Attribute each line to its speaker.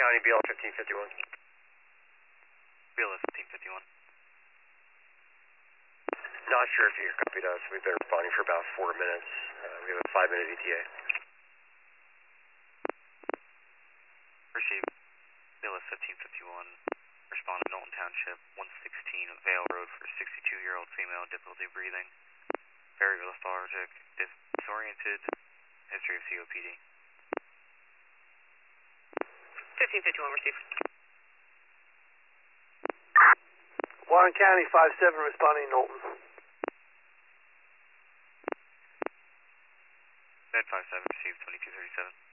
Speaker 1: County, BL 1551.
Speaker 2: BL 1551.
Speaker 1: Not sure if you copied us. We've been responding for about 4 minutes. We have a 5-minute ETA.
Speaker 2: Received. BLS 1551. Respond to Knowlton Township, 116 Vale Road for 62-year-old female, difficulty breathing. Very lethargic, disoriented, history of COPD.
Speaker 3: 1551 received.
Speaker 4: Warren County 57 responding Knowlton.
Speaker 2: Med 57 received 2237.